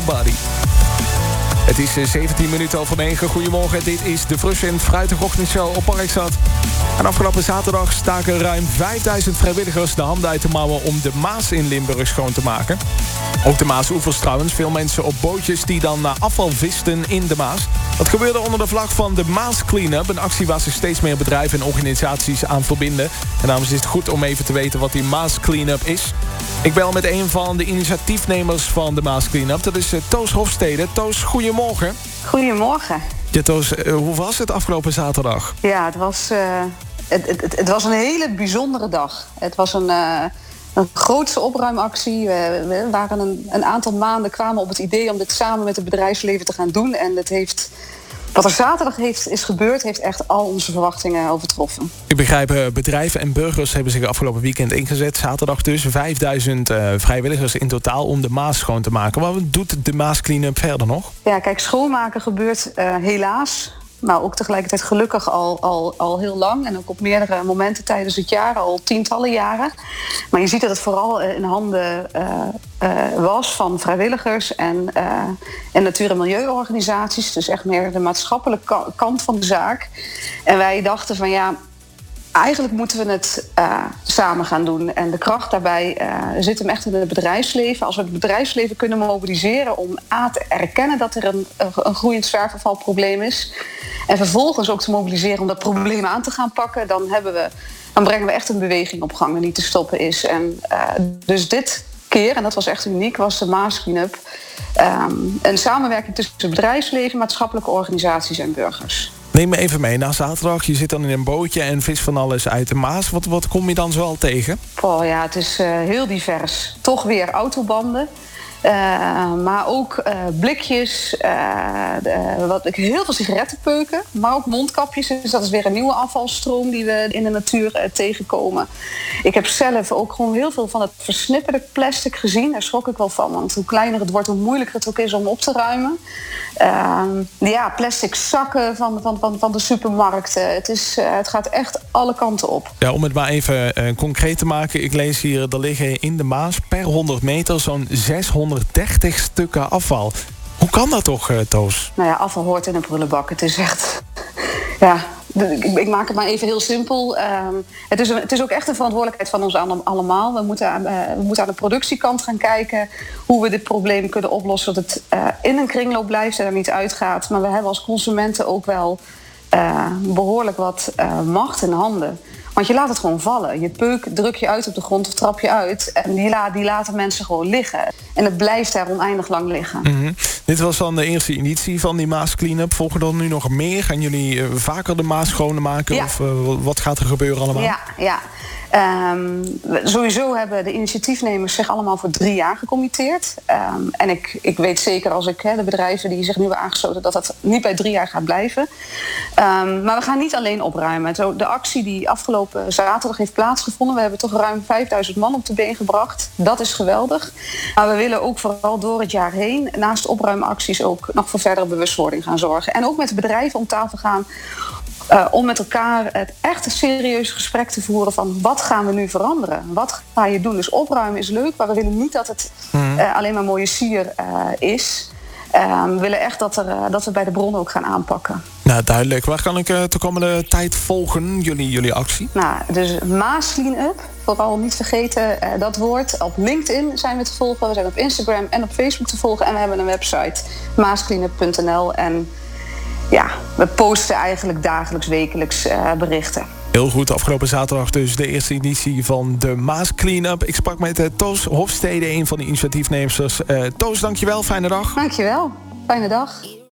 Nobody. Het is 17 minuten over 9. Goedemorgen, dit is de frisse en fruitige ochtendshow op Parkstad. En afgelopen zaterdag staken ruim 5000 vrijwilligers de handen uit de mouwen om de Maas in Limburg schoon te maken. Ook de Maasoevers trouwens. Veel mensen op bootjes die dan afval visten in de Maas. Dat gebeurde onder de vlag van de Maas Cleanup. Een actie waar zich steeds meer bedrijven en organisaties aan verbinden. En daarom is het goed om even te weten wat die Maas Cleanup is. Ik bel met een van de initiatiefnemers van de Maas Cleanup. Dat is Toos Hofstede. Toos, goedemorgen. Goedemorgen. Ja, Toos, hoe was het afgelopen zaterdag? Ja, het was een hele bijzondere dag. Het was een grootse opruimactie. We waren een aantal maanden kwamen op het idee om dit samen met het bedrijfsleven te gaan doen. En wat er zaterdag is gebeurd, heeft echt al onze verwachtingen overtroffen. Ik begrijp, bedrijven en burgers hebben zich afgelopen weekend ingezet. Zaterdag dus 5000 vrijwilligers in totaal om de Maas schoon te maken. Wat doet de Maas Cleanup verder nog? Ja, kijk, schoonmaken gebeurt helaas, maar ook tegelijkertijd gelukkig al heel lang. En ook op meerdere momenten tijdens het jaar, al tientallen jaren. Maar je ziet dat het vooral in handen was van vrijwilligers en natuur- en milieuorganisaties. Dus echt meer de maatschappelijke kant van de zaak. En wij dachten van ja, eigenlijk moeten we het samen gaan doen. En de kracht daarbij zit hem echt in het bedrijfsleven. Als we het bedrijfsleven kunnen mobiliseren om te erkennen dat er een groeiend zwerfafvalprobleem is. En vervolgens ook te mobiliseren om dat probleem aan te gaan pakken. Dan brengen we echt een beweging op gang die niet te stoppen is. En dus dit keer, en dat was echt uniek, was de Maas Cleanup een samenwerking tussen het bedrijfsleven, maatschappelijke organisaties en burgers. Neem me even mee naar zaterdag. Je zit dan in een bootje en vis van alles uit de Maas. Wat kom je dan zoal tegen? Oh ja, het is heel divers. Toch weer autobanden. Maar ook blikjes, heel veel sigarettenpeuken, maar ook mondkapjes. Dus dat is weer een nieuwe afvalstroom die we in de natuur tegenkomen. Ik heb zelf ook gewoon heel veel van het versnipperde plastic gezien. Daar schrok ik wel van, want hoe kleiner het wordt, hoe moeilijker het ook is om op te ruimen. Plastic zakken van de supermarkten. Het gaat echt alle kanten op. Ja, om het maar even concreet te maken. Ik lees hier, er liggen in de Maas per 100 meter zo'n 630 stukken afval. Hoe kan dat toch, Toos? Nou ja, afval hoort in een prullenbak. Het is echt... Ja, ik maak het maar even heel simpel. Het is ook echt een verantwoordelijkheid van ons allemaal. We moeten aan de productiekant gaan kijken hoe we dit probleem kunnen oplossen. Dat het in een kringloop blijft en er niet uitgaat. Maar we hebben als consumenten ook wel behoorlijk wat macht in handen. Want je laat het gewoon vallen. Je peuk druk je uit op de grond of trap je uit. En die laten mensen gewoon liggen. En het blijft daar oneindig lang liggen. Mm-hmm. Dit was dan de eerste editie van die Maas Cleanup. Volgen er nu nog meer? Gaan jullie vaker de Maas schoonmaken? Ja. Of wat gaat er gebeuren allemaal? Ja. Sowieso hebben de initiatiefnemers zich allemaal voor 3 jaar gecommitteerd. En ik weet zeker als ik de bedrijven die zich nu hebben aangesloten, dat niet bij 3 jaar gaat blijven. Maar we gaan niet alleen opruimen. De actie die afgelopen zaterdag heeft plaatsgevonden, we hebben toch ruim 5000 man op de been gebracht. Dat is geweldig. Maar we willen ook vooral door het jaar heen, naast opruimacties, ook nog voor verdere bewustwording gaan zorgen. En ook met de bedrijven om tafel gaan. Om met elkaar het echt een serieus gesprek te voeren van wat gaan we nu veranderen? Wat ga je doen? Dus opruimen is leuk, maar we willen niet dat het alleen maar mooie sier is. We willen echt dat we bij de bron ook gaan aanpakken. Nou, duidelijk. Waar kan ik de komende tijd volgen, jullie actie? Nou, dus Maas Cleanup, vooral niet vergeten dat woord. Op LinkedIn zijn we te volgen, we zijn op Instagram en op Facebook te volgen. En we hebben een website, maascleanup.nl. En ja, we posten eigenlijk dagelijks, wekelijks berichten. Heel goed, afgelopen zaterdag dus de eerste editie van de Maas Cleanup. Ik sprak met Toos Hofstede, een van de initiatiefnemers. Toos, dankjewel, fijne dag. Dankjewel, fijne dag.